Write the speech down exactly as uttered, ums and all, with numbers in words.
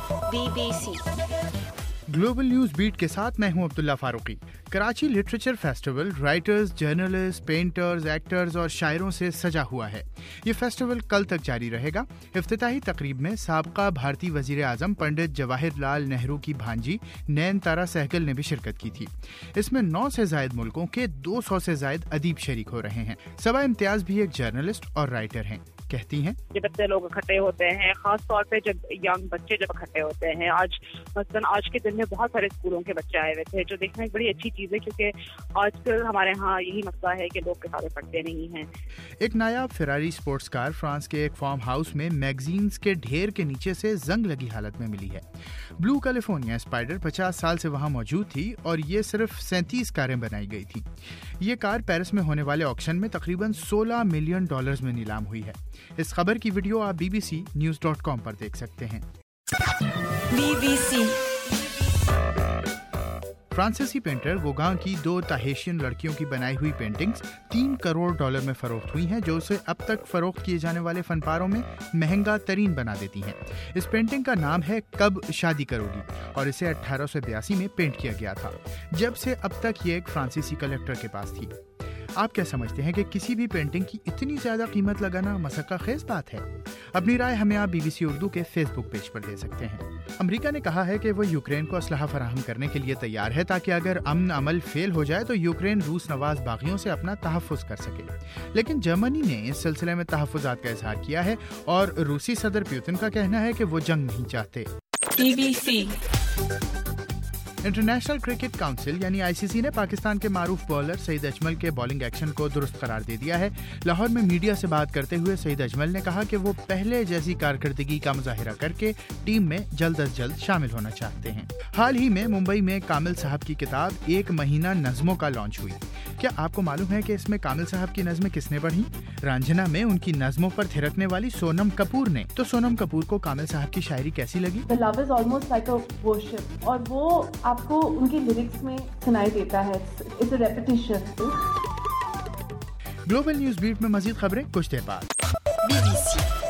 Be B C global news beat کے ساتھ میں ہوں Abdullah Farooqui. Karachi literature festival writers, journalists, painters, actors اور شاعروں سے سجا ہوا ہے۔ یہ فیسٹیول کل تک جاری رہے گا۔ افتتاحی تقریب میں سابقہ بھارتی وزیر اعظم پنڈت جواہر لال نہرو کی بھانجی نین تارا سہگل نے بھی شرکت کی تھی۔ اس میں نو سے زائد ملکوں کے دو سو سے زائد ادیب شریک ہو رہے ہیں۔ صبا امتیاز بھی ایک جرنلسٹ اور رائٹر ہیں۔ کہتی ہیں جب بچے لوگ اکٹھے ہوتے ہیں، خاص طور پہ جب ینگ بچے جب اکٹھے ہوتے ہیں، آج مثلاً آج کے دن میں بہت سارے اسکولوں کے بچے آئے ہوئے تھے، جو دیکھنا ایک بڑی اچھی چیز ہے، کیونکہ آج کل ہمارے ہاں یہی مسئلہ ہے کہ لوگ کتابیں پڑھتے نہیں ہیں۔ ایک نایاب فراری سپورٹس کار فرانس کے ایک فارم ہاؤس میں میگزینز کے ڈھیر کے نیچے سے زنگ لگی حالت میں ملی ہے۔ بلو کیلیفورنیا اسپائڈر پچاس سال سے وہاں موجود تھی اور یہ صرف سینتیس کاریں بنائی گئی تھی۔ یہ کار پیرس میں ہونے والے آکشن میں تقریباً سولہ ملین ڈالرز میں نیلام ہوئی ہے۔ اس خبر کی ویڈیو آپ B B C news dot com پر دیکھ سکتے ہیں۔ بی بی سی فرانسیسی پینٹر گوگاں کی دو تاہیشین لڑکیوں کی بنائی ہوئی پینٹنگز تین کروڑ ڈالر میں فروخت ہوئی ہیں، جو اسے اب تک فروخت کیے جانے والے فن پاروں میں مہنگا ترین بنا دیتی ہیں۔ اس پینٹنگ کا نام ہے کب شادی کرو گی اور اسے اٹھارہ سو بیاسی میں پینٹ کیا گیا تھا، جب سے اب تک یہ ایک فرانسیسی کلیکٹر کے پاس تھی۔ آپ کیا سمجھتے ہیں کہ کسی بھی پینٹنگ کی اتنی زیادہ قیمت لگانا مسخرہ خیز بات ہے؟ اپنی رائے ہمیں آپ بی بی سی اردو کے فیس بک پیج پر دے سکتے ہیں۔ امریکہ نے کہا ہے کہ وہ یوکرین کو اسلحہ فراہم کرنے کے لیے تیار ہے تاکہ اگر امن عمل فیل ہو جائے تو یوکرین روس نواز باغیوں سے اپنا تحفظ کر سکے، لیکن جرمنی نے اس سلسلے میں تحفظات کا اظہار کیا ہے اور روسی صدر پیوتن کا کہنا ہے کہ وہ جنگ نہیں چاہتے۔ B B C international cricket council یعنی آئی سی سی نے پاکستان کے معروف بالر سعید اجمل کے بالنگ ایکشن کو درست قرار دے دیا ہے۔ لاہور میں میڈیا سے بات کرتے ہوئے سعید اجمل نے کہا کہ وہ پہلے جیسی کارکردگی کا مظاہرہ کر کے ٹیم میں جلد از جلد شامل ہونا چاہتے ہیں۔ حال ہی میں ممبئی میں کامل صاحب کی کتاب ایک مہینہ نظموں کا لانچ ہوئی۔ کیا آپ کو معلوم ہے کہ اس میں کامل صاحب کی نظمیں کس نے پڑھی؟ رانجھنا میں ان کی نظموں پر تھرکنے والی سونم کپور نے۔ تو سونم کپور کو کامل صاحب کی شاعری کیسی لگی؟ The love is almost like a worship، اور وہ آپ کو ان کی لیرکس میں سنائی دیتا ہے۔ It's a repetition۔ Global news beat میں مزید خبریں کچھ دیر بعد۔ Be B C